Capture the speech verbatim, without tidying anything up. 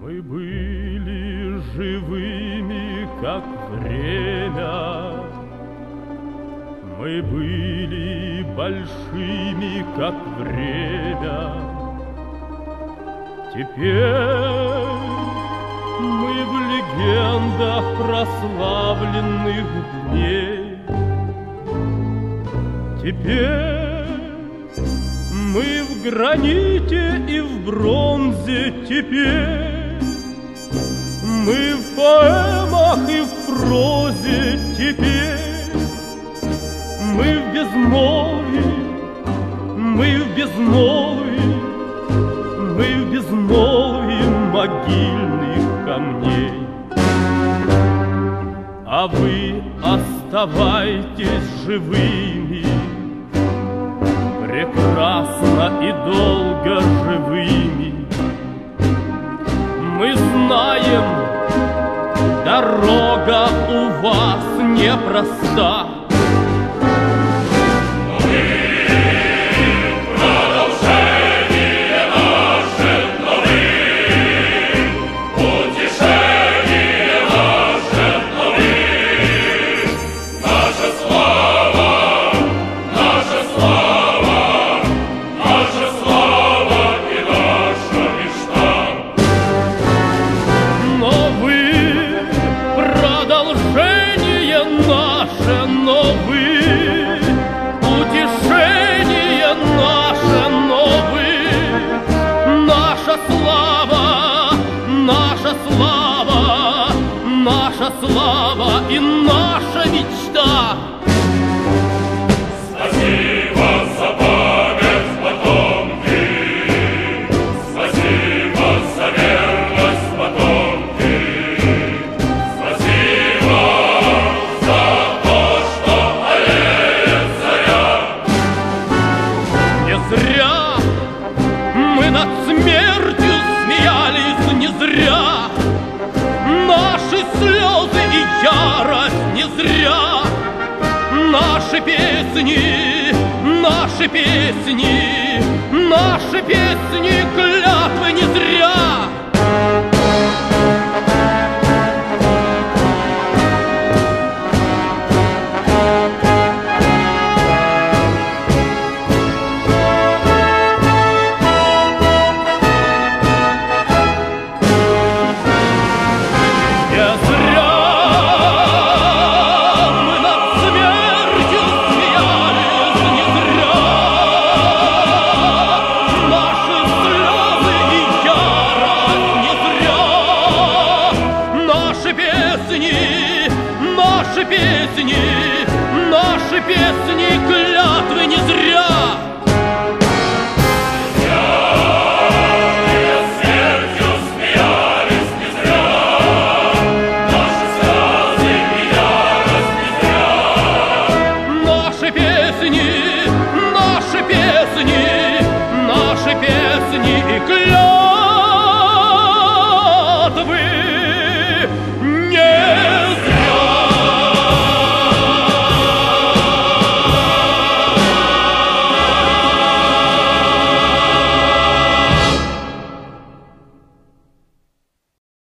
Мы были живыми, как время, мы были большими, как время. Теперь мы в легендах прославленных дней. Теперь мы в граните и в бронзе. Теперь мы в поэмах и в прозе. Теперь мы в безмолвии, мы в безмолвии, мы в безмолвии могильных камней. А вы оставайтесь живыми, прекрасно и долго живыми. Мы знаем, дорога у вас непроста. Наша слава и наша мечта. Спасибо за память потомки, спасибо за верность потомки, спасибо за то, что аллеет заря. Не зря мы над смертью смеялись, не зря наши слезы и ярость, не зря наши песни, наши песни, наши песни, клятвы, не зря. Наши песни, наши песни, клятвы, не зря. Смертью смеялись, не зря. Наши слезы и ярость, не зря. Наши песни, наши песни, наши песни и клятвы.